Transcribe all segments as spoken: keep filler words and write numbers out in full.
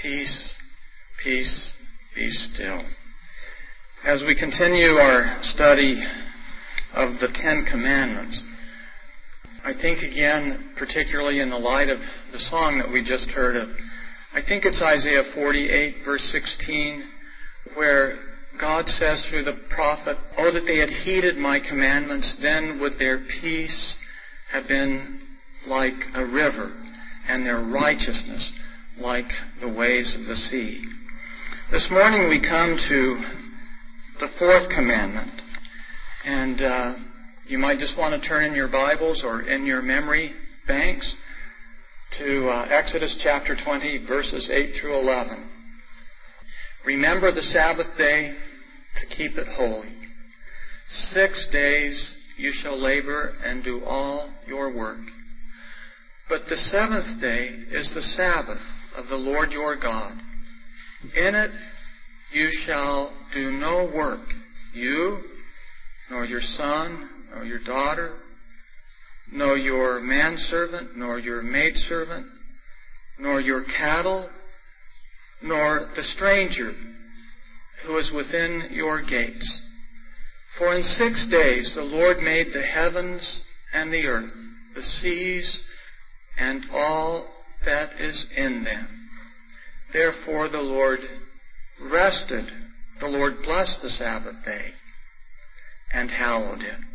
Peace, peace, be still. As we continue our study of the Ten Commandments, I think again, particularly in the light of the song that we just heard of, I think it's Isaiah forty-eight, verse sixteen, where God says through the prophet, "Oh, that they had heeded my commandments, then would their peace have been like a river, and their righteousness like the waves of the sea." This morning we come to the fourth commandment, and uh, you might just want to turn in your Bibles or in your memory banks to uh, Exodus chapter twenty, verses eight through eleven. "Remember the Sabbath day to keep it holy. Six days you shall labor and do all your work. But the seventh day is the Sabbath of the Lord your God. In it you shall do no work, you, nor your son, nor your daughter, nor your manservant, nor your maidservant, nor your cattle, nor the stranger who is within your gates. For in six days the Lord made the heavens and the earth, the seas, and all that is in them. Therefore the Lord rested." The Lord blessed the Sabbath day and hallowed it.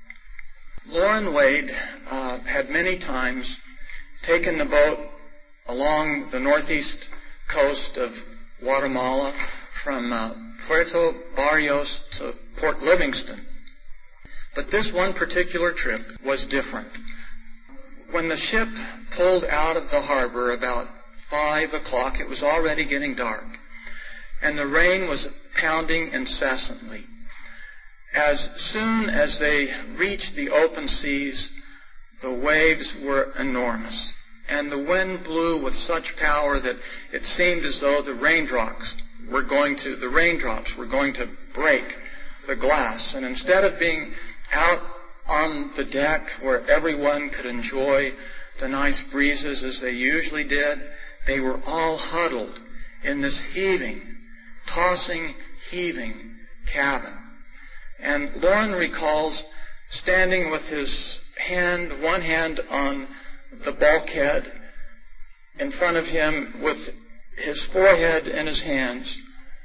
Loren Wade uh, had many times taken the boat along the northeast coast of Guatemala from uh, Puerto Barrios to Port Livingston. But this one particular trip was different. When the ship pulled out of the harbor about five o'clock, it was already getting dark, and the rain was pounding incessantly. As soon as they reached the open seas, the waves were enormous, and the wind blew with such power that it seemed as though the raindrops were going to the raindrops were going to break the glass. And instead of being out on the deck where everyone could enjoy the nice breezes as they usually did, they were all huddled in this heaving, tossing, heaving cabin. And Loren recalls standing with his hand, one hand on the bulkhead in front of him with his forehead in his hands,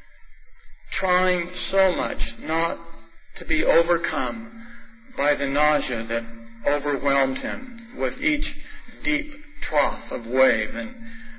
trying so much not to be overcome by the nausea that overwhelmed him with each deep trough of wave. And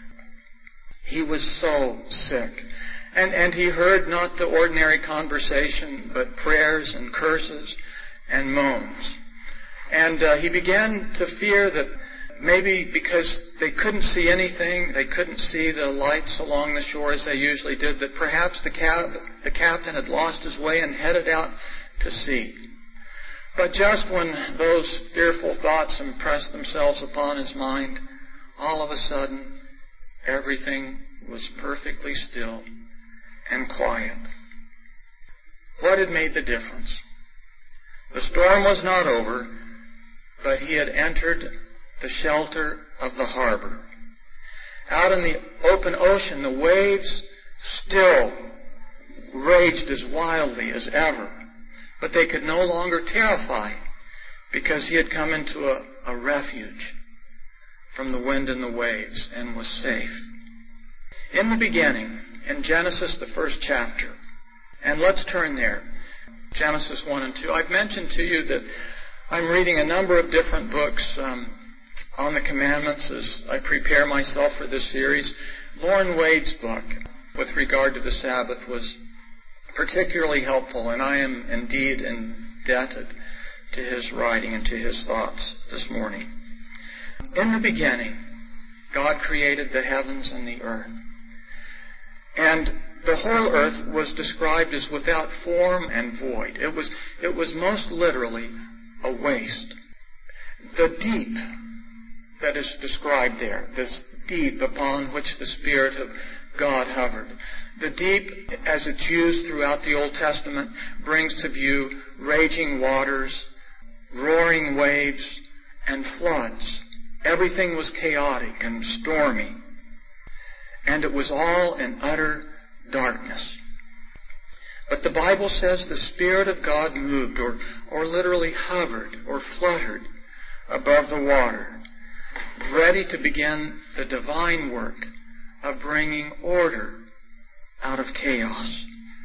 he was so sick. And, and he heard not the ordinary conversation, but prayers and curses and moans. And uh, he began to fear that maybe because they couldn't see anything, they couldn't see the lights along the shore as they usually did, that perhaps the, cap- the captain had lost his way and headed out to sea. But just when those fearful thoughts impressed themselves upon his mind, all of a sudden, everything was perfectly still and quiet. What had made the difference? The storm was not over, but he had entered the shelter of the harbor. Out in the open ocean, the waves still raged as wildly as ever, but they could no longer terrify because he had come into a, a refuge from the wind and the waves and was safe. In the beginning, in Genesis, the first chapter, and let's turn there, Genesis one and two. I've mentioned to you that I'm reading a number of different books um, on the commandments as I prepare myself for this series. Loren Wade's book with regard to the Sabbath was particularly helpful, and I am indeed indebted to his writing and to his thoughts this morning. In the beginning, God created the heavens and the earth. And the whole earth was described as without form and void. It was, it was most literally a waste. The deep that is described there, this deep upon which the Spirit of God hovered, the deep, as it's used throughout the Old Testament, brings to view raging waters, roaring waves, and floods. Everything was chaotic and stormy. and it was all in utter darkness. But the Bible says the Spirit of God moved, or, or literally hovered, or fluttered above the water, ready to begin the divine work of bringing order out of chaos.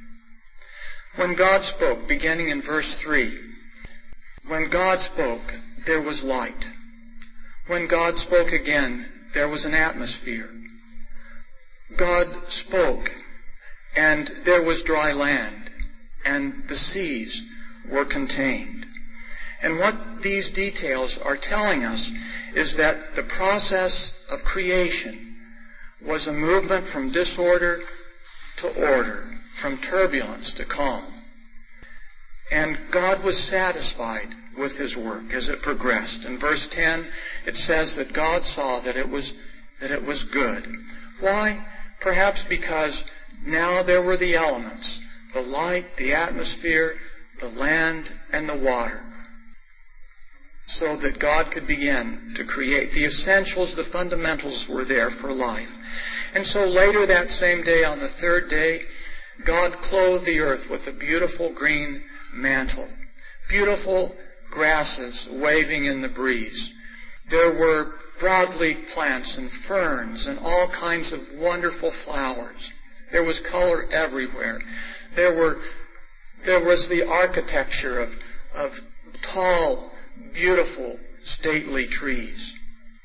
When God spoke, beginning in verse three, when God spoke, there was light. When God spoke again, there was an atmosphere. God spoke, and there was dry land, and the seas were contained. And what these details are telling us is that the process of creation was a movement from disorder to order, from turbulence to calm. And God was satisfied with his work as it progressed. In verse ten, it says that God saw that it was that it was good. Why? Perhaps because now there were the elements, the light, the atmosphere, the land, and the water, so that God could begin to create. The essentials, the fundamentals were there for life. And so later that same day, on the third day, God clothed the earth with a beautiful green mantle, beautiful grasses waving in the breeze. There were broadleaf plants and ferns and all kinds of wonderful flowers. There was color everywhere. There were, there was the architecture of, of tall, beautiful, stately trees.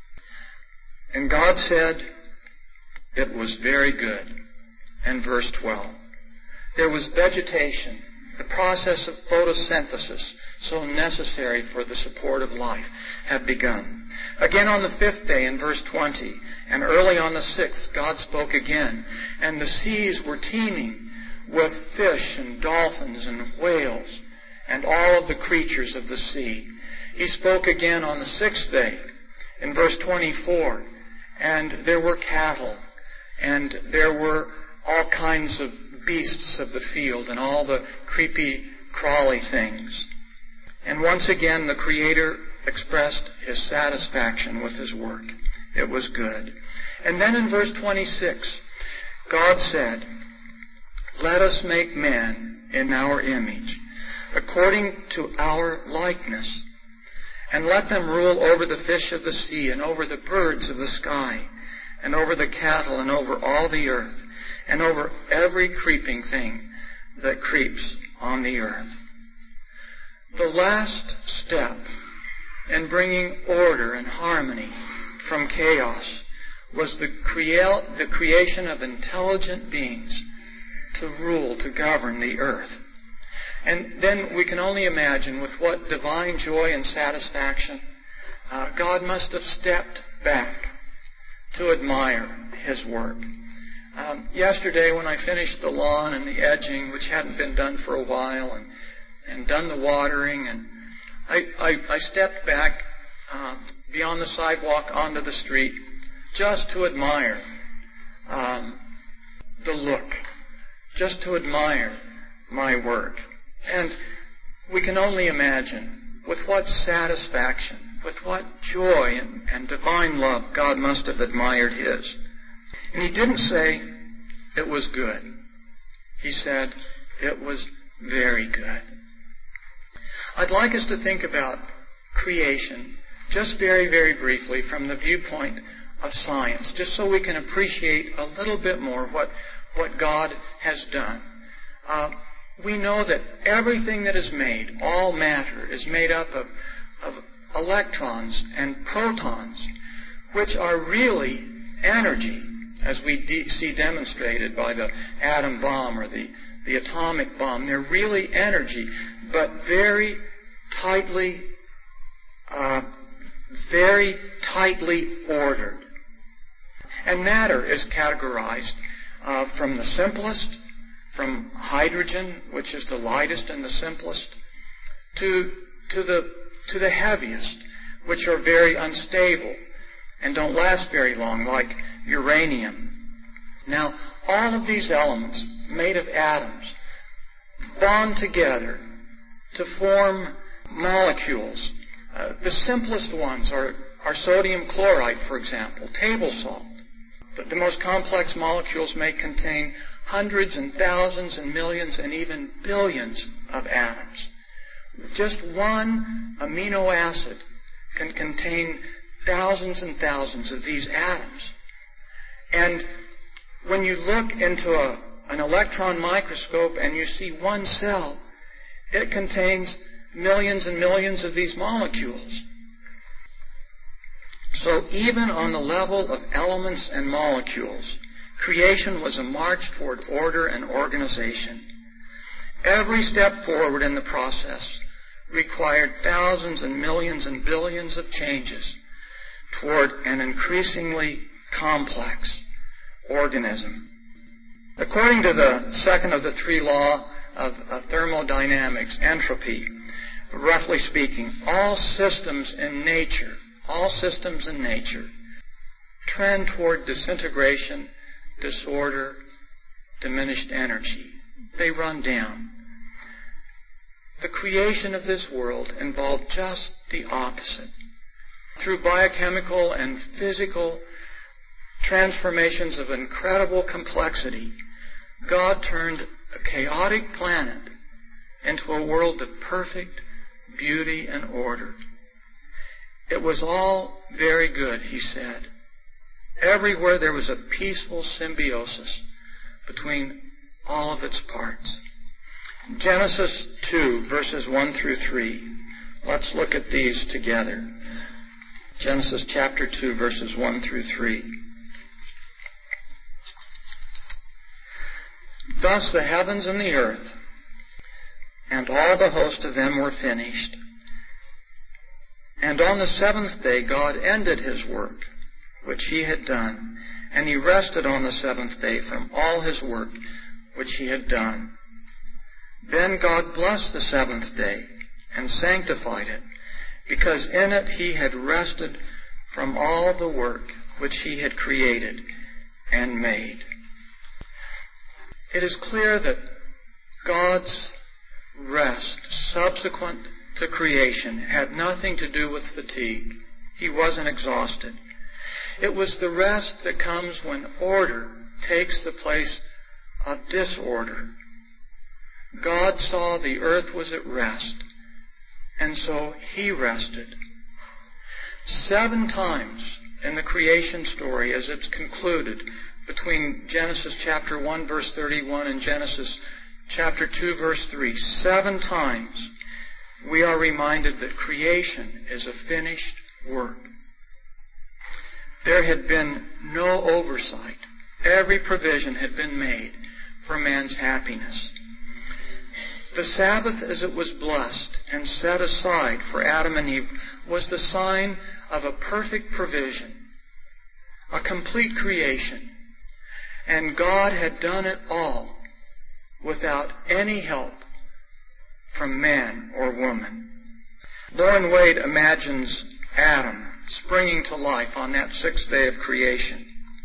And God said, it was very good. And verse twelve, there was vegetation, the process of photosynthesis, so necessary for the support of life, had begun. Again on the fifth day in verse twenty, and early on the sixth, God spoke again, and the seas were teeming with fish and dolphins and whales and all of the creatures of the sea. He spoke again on the sixth day in verse twenty-four, and there were cattle, and there were all kinds of beasts of the field and all the creepy, crawly things. And once again, the Creator expressed his satisfaction with his work. It was good. And then in verse twenty-six, God said, let us make man in our image, according to our likeness, and let them rule over the fish of the sea, and over the birds of the sky, and over the cattle, and over all the earth, and over every creeping thing that creeps on the earth. The last step in bringing order and harmony from chaos was the, crea- the creation of intelligent beings to rule, to govern the earth. And then we can only imagine with what divine joy and satisfaction uh, God must have stepped back to admire his work. Um, yesterday when I finished the lawn and the edging, which hadn't been done for a while, and, and done the watering, and I, I, I stepped back uh, beyond the sidewalk onto the street just to admire um, the look, just to admire my work. And we can only imagine with what satisfaction, with what joy and, and divine love God must have admired his. And he didn't say it was good. He said it was very good. I'd like us to think about creation just very, very briefly from the viewpoint of science, just so we can appreciate a little bit more what, what God has done. Uh, we know that everything that is made, all matter, is made up of, of electrons and protons, which are really energy, as we de- see demonstrated by the atom bomb or the, the atomic bomb. They're really energy, but very tightly, uh, very tightly ordered. And matter is categorized uh, from the simplest, from hydrogen, which is the lightest and the simplest, to to the to the heaviest, which are very unstable and don't last very long, like uranium. Now, all of these elements made of atoms bond together to form molecules. Uh, the simplest ones are, are sodium chloride, for example, table salt. The most complex molecules may contain hundreds and thousands and millions and even billions of atoms. Just one amino acid can contain thousands and thousands of these atoms. And when you look into a, an electron microscope and you see one cell, it contains millions and millions of these molecules. So even on the level of elements and molecules, creation was a march toward order and organization. Every step forward in the process required thousands and millions and billions of changes toward an increasingly complex organism. According to the second of the three laws of, of thermodynamics, entropy, roughly speaking, all systems in nature, all systems in nature trend toward disintegration, disorder, diminished energy. They run down. The creation of this world involved just the opposite. Through biochemical and physical transformations of incredible complexity, God turned a chaotic planet into a world of perfect beauty and order. It was all very good, he said. Everywhere there was a peaceful symbiosis between all of its parts. Genesis two, verses one through three. Let's look at these together. Genesis chapter two, verses one through three. Thus the heavens and the earth, and all the host of them were finished. And on the seventh day God ended his work, which he had done, and he rested on the seventh day from all his work, which he had done. Then God blessed the seventh day and sanctified it, because in it he had rested from all the work which he had created and made. It is clear that God's rest subsequent to creation had nothing to do with fatigue. He wasn't exhausted. It was the rest that comes when order takes the place of disorder. God saw the earth was at rest, and so he rested. Seven times in the creation story, as it's concluded, between Genesis chapter one, verse thirty-one, and Genesis chapter two, verse three, seven times we are reminded that creation is a finished work. There had been no oversight. Every provision had been made for man's happiness. The Sabbath, as it was blessed and set aside for Adam and Eve, was the sign of a perfect provision, a complete creation. And God had done it all without any help from man or woman. Lauren Wade imagines Adam springing to life on that sixth day of creation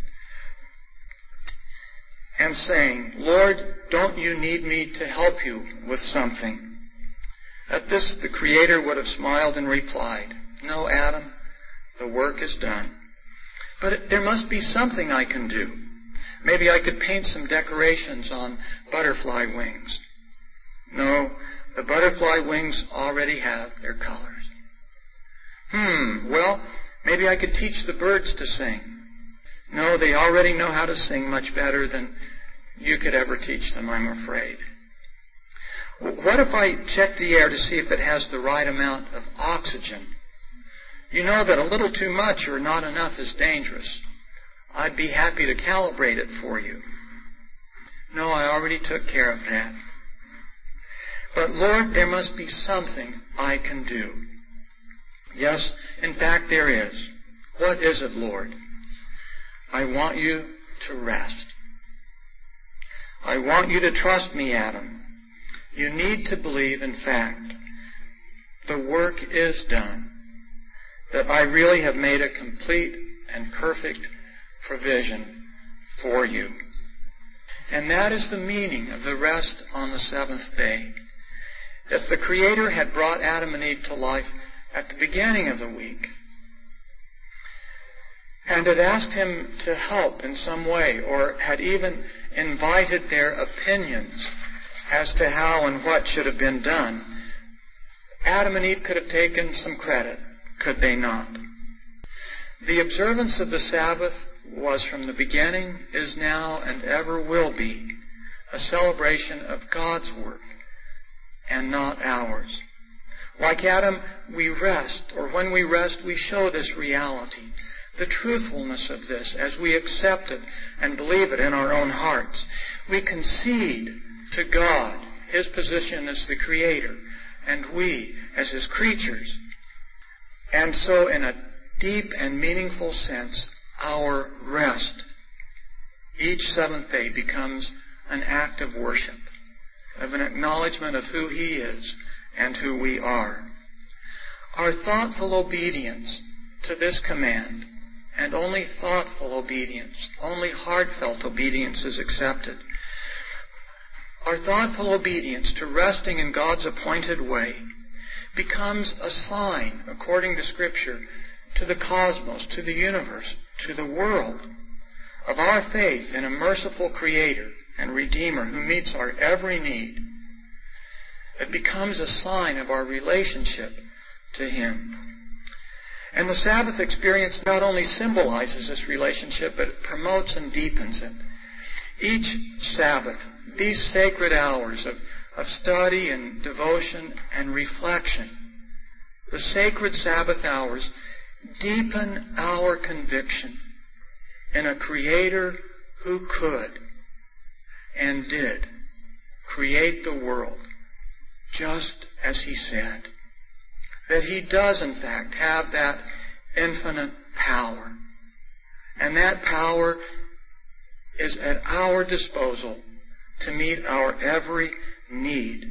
and saying, "Lord, don't you need me to help you with something?" At this, the Creator would have smiled and replied, "No, Adam, the work is done. But there must be something I can do. Maybe I could paint some decorations on butterfly wings." "No, the butterfly wings already have their colors." Hmm, well, maybe I could teach the birds to sing." "No, they already know how to sing much better than you could ever teach them, I'm afraid." "What if I check the air to see if it has the right amount of oxygen? You know that a little too much or not enough is dangerous. I'd be happy to calibrate it for you." "No, I already took care of that." "But Lord, there must be something I can do." "Yes, in fact there is." "What is it, Lord?" "I want you to rest. I want you to trust me, Adam. You need to believe, in fact, the work is done, that I really have made a complete and perfect provision for you." And that is the meaning of the rest on the seventh day. If the Creator had brought Adam and Eve to life at the beginning of the week, and had asked him to help in some way, or had even invited their opinions as to how and what should have been done, Adam and Eve could have taken some credit, could they not? The observance of the Sabbath was from the beginning, is now, and ever will be a celebration of God's work and not ours. Like Adam, we rest, or when we rest, we show this reality, the truthfulness of this as we accept it and believe it in our own hearts. We concede to God His position as the Creator, and we as His creatures. And so in a deep and meaningful sense, our rest each seventh day becomes an act of worship, of an acknowledgement of who He is and who we are. Our thoughtful obedience to this command, and only thoughtful obedience, only heartfelt obedience is accepted. Our thoughtful obedience to resting in God's appointed way becomes a sign, according to Scripture, to the cosmos, to the universe, to the world, of our faith in a merciful Creator and Redeemer who meets our every need. It becomes a sign of our relationship to Him. And the Sabbath experience not only symbolizes this relationship, but it promotes and deepens it. Each Sabbath, these sacred hours of, of study and devotion and reflection, the sacred Sabbath hours, deepen our conviction in a Creator who could and did create the world just as He said. That He does, in fact, have that infinite power. And that power is at our disposal to meet our every need.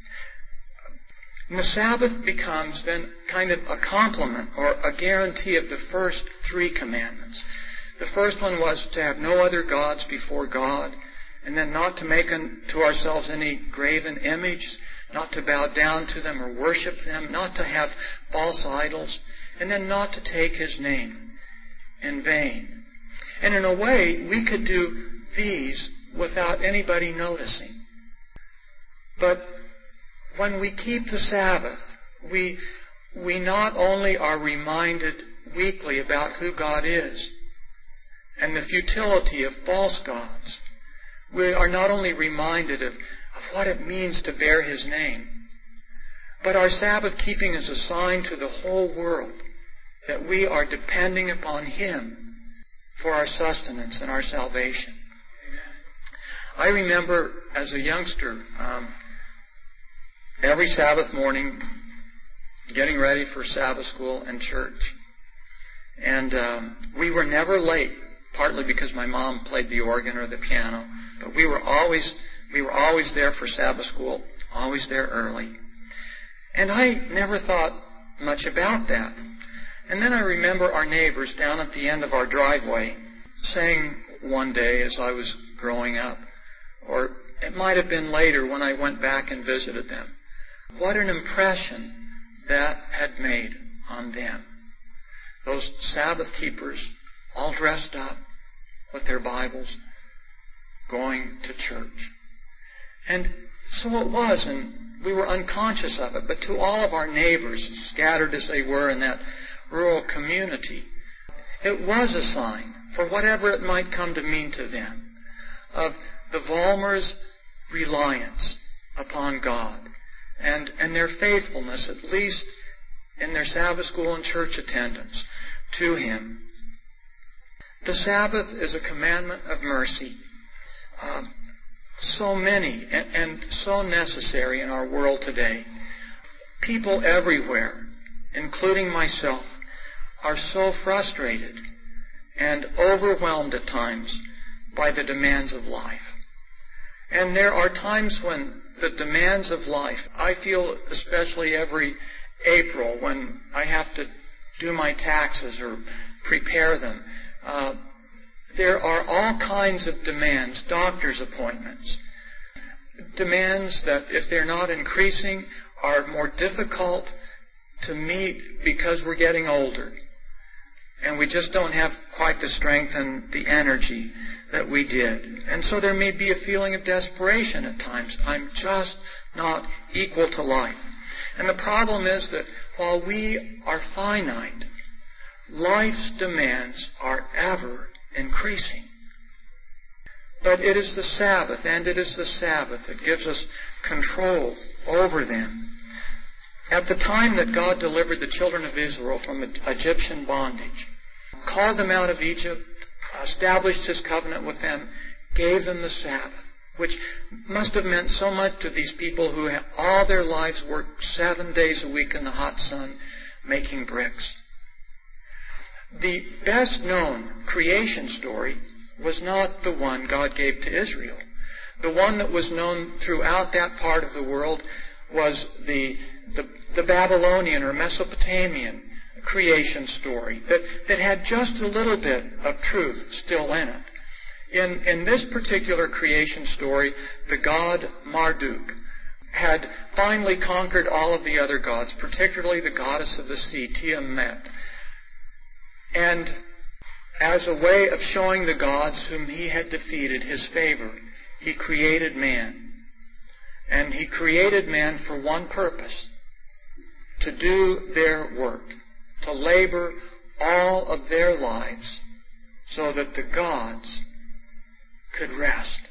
And the Sabbath becomes then kind of a complement or a guarantee of the first three commandments. The first one was to have no other gods before God, and then not to make unto ourselves any graven image, not to bow down to them or worship them, not to have false idols, and then not to take His name in vain. And in a way, we could do these without anybody noticing. But when we keep the Sabbath, we, we not only are reminded weekly about who God is and the futility of false gods, we are not only reminded of, of what it means to bear His name, but our Sabbath keeping is a sign to the whole world that we are depending upon Him for our sustenance and our salvation. I remember as a youngster, um, every Sabbath morning getting ready for Sabbath school and church. And um, we were never late, partly because my mom played the organ or the piano, but we were always we were always there for Sabbath school, always there early. And I never thought much about that. And then I remember our neighbors down at the end of our driveway saying one day as I was growing up, or it might have been later when I went back and visited them, what an impression that had made on them. Those Sabbath keepers, all dressed up with their Bibles, going to church. And so it was, and we were unconscious of it, but to all of our neighbors, scattered as they were in that rural community, it was a sign, for whatever it might come to mean to them, of the Vollmers' reliance upon God and, and their faithfulness, at least in their Sabbath school and church attendance, to Him. The Sabbath is a commandment of mercy. Um, so many and, and so necessary in our world today. People everywhere, including myself, are so frustrated and overwhelmed at times by the demands of life. And there are times when the demands of life, I feel especially every April when I have to do my taxes or prepare them, uh, there are all kinds of demands, doctor's appointments, demands that if they're not increasing are more difficult to meet because we're getting older. and we just don't have quite the strength and the energy that we did. And so there may be a feeling of desperation at times. I'm just not equal to life. And the problem is that while we are finite, life's demands are ever increasing. But it is the Sabbath, and it is the Sabbath that gives us control over them. At the time that God delivered the children of Israel from Egyptian bondage, called them out of Egypt, established His covenant with them, gave them the Sabbath, which must have meant so much to these people who had all their lives worked seven days a week in the hot sun making bricks. The best known creation story was not the one God gave to Israel. The one that was known throughout that part of the world was the, the, the Babylonian or Mesopotamian creation story that, that had just a little bit of truth still in it. In, in this particular creation story, the god Marduk had finally conquered all of the other gods, particularly the goddess of the sea, Tiamat. And as a way of showing the gods whom he had defeated his favor, he created man. And he created man for one purpose, to do their work, to labor all of their lives so that the gods could rest.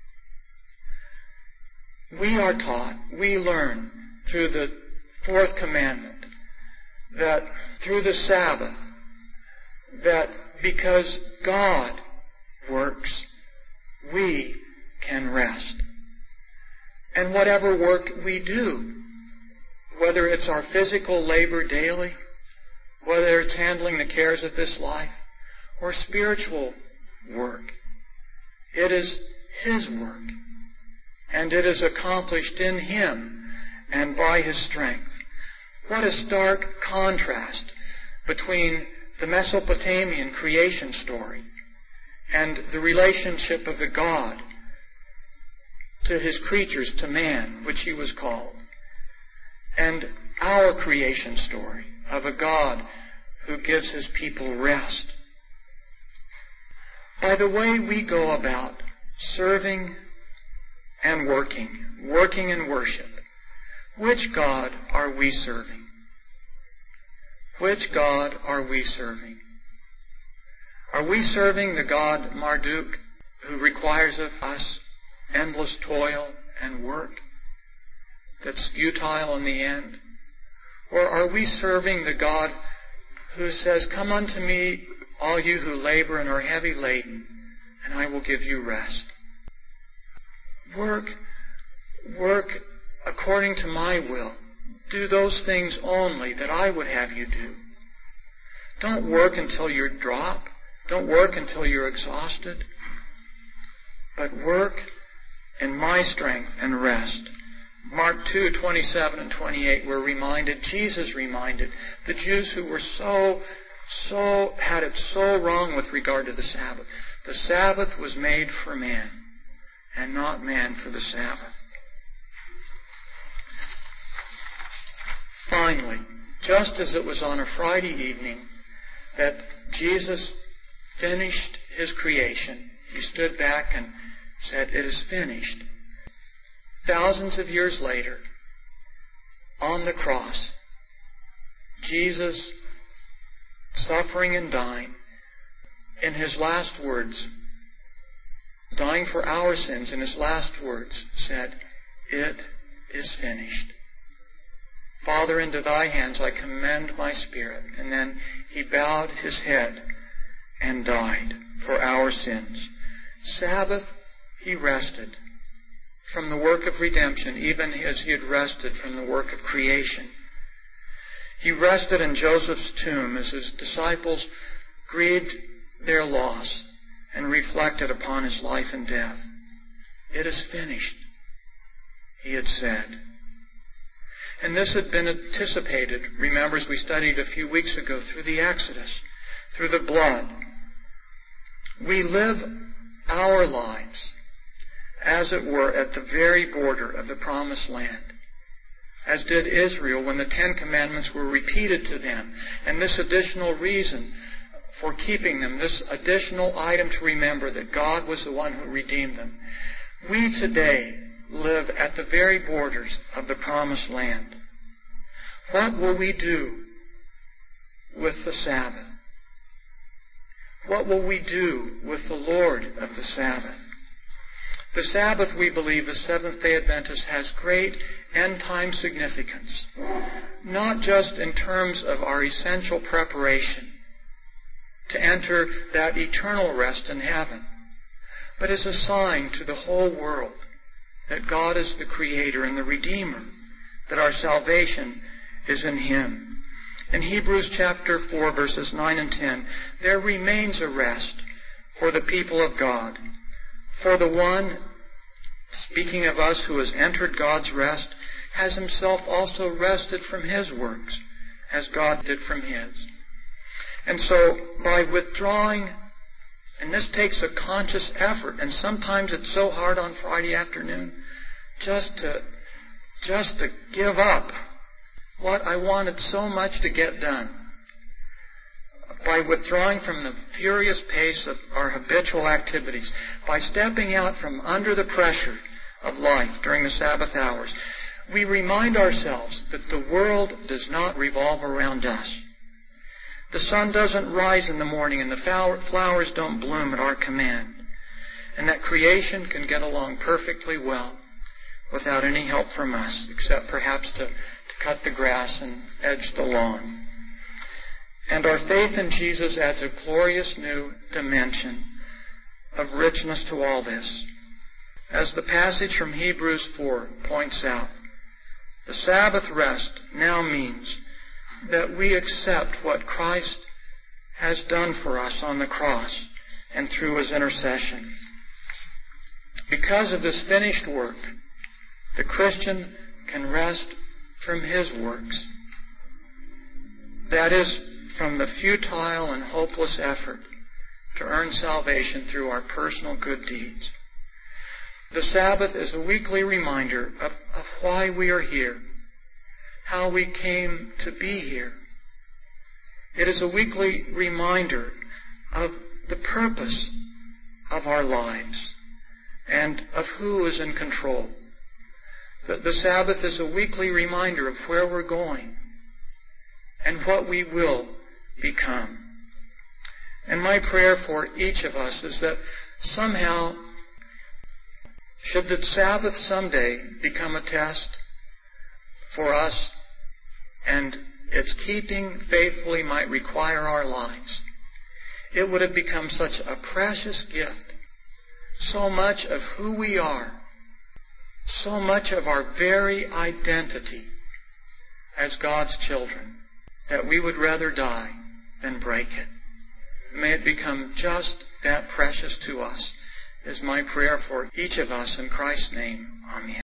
We are taught, we learn through the fourth commandment, that through the Sabbath, that because God works, we can rest. And whatever work we do, whether it's our physical labor daily, whether it's handling the cares of this life, or spiritual work, it is His work. And it is accomplished in Him and by His strength. What a stark contrast between the Mesopotamian creation story and the relationship of the God to His creatures, to man, which He was called, and our creation story of a God who gives His people rest. By the way we go about serving and working, working in worship, which God are we serving? Which God are we serving? Are we serving the God Marduk, who requires of us endless toil and work that's futile in the end? Or are we serving the God who says, "Come unto me, all you who labor and are heavy laden, and I will give you rest"? Work, work according to my will. Do those things only that I would have you do. Don't work until you drop. Don't work until you're exhausted. But work in my strength and rest. Mark two, twenty-seven and twenty-eight, we're reminded, Jesus reminded the Jews who were so, so, had it so wrong with regard to the Sabbath. The Sabbath was made for man, and not man for the Sabbath. Finally, just as it was on a Friday evening that Jesus finished His creation, He stood back and said, "It is finished." Thousands of years later, on the cross, Jesus, suffering and dying, in His last words, dying for our sins, in His last words, said, "It is finished. Father, into Thy hands I commend my spirit." And then He bowed His head and died for our sins. Sabbath, He rested from the work of redemption, even as He had rested from the work of creation. He rested in Joseph's tomb as His disciples grieved their loss and reflected upon His life and death. "It is finished," He had said. And this had been anticipated, remember, as we studied a few weeks ago, through the Exodus, through the blood. We live our lives, as it were, at the very border of the promised land, as did Israel when the Ten Commandments were repeated to them. And this additional reason for keeping them, this additional item to remember that God was the one who redeemed them. We today live at the very borders of the promised land. What will we do with the Sabbath? What will we do with the Lord of the Sabbath? The Sabbath, we believe, as Seventh-day Adventists, has great end-time significance, not just in terms of our essential preparation to enter that eternal rest in heaven, but as a sign to the whole world that God is the Creator and the Redeemer, that our salvation is in Him. In Hebrews chapter four, verses nine and ten, there remains a rest for the people of God. For the one, speaking of us who has entered God's rest, has himself also rested from his works, as God did from his. And so, by withdrawing, and this takes a conscious effort, and sometimes it's so hard on Friday afternoon, just to, just to give up what I wanted so much to get done. By withdrawing from the furious pace of our habitual activities, by stepping out from under the pressure of life during the Sabbath hours, we remind ourselves that the world does not revolve around us. The sun doesn't rise in the morning and the flowers don't bloom at our command, and that creation can get along perfectly well without any help from us, except perhaps to, to cut the grass and edge the lawn. And our faith in Jesus adds a glorious new dimension of richness to all this. As the passage from Hebrews four points out, the Sabbath rest now means that we accept what Christ has done for us on the cross and through His intercession. Because of this finished work, the Christian can rest from his works. That is, from the futile and hopeless effort to earn salvation through our personal good deeds. The Sabbath is a weekly reminder of, of why we are here, how we came to be here. It is a weekly reminder of the purpose of our lives and of who is in control. The, the Sabbath is a weekly reminder of where we're going and what we will become. And my prayer for each of us is that somehow, should the Sabbath someday become a test for us, and its keeping faithfully might require our lives, it would have become such a precious gift, so much of who we are, so much of our very identity as God's children, that we would rather die than break it. May it become just that precious to us, is my prayer for each of us in Christ's name. Amen.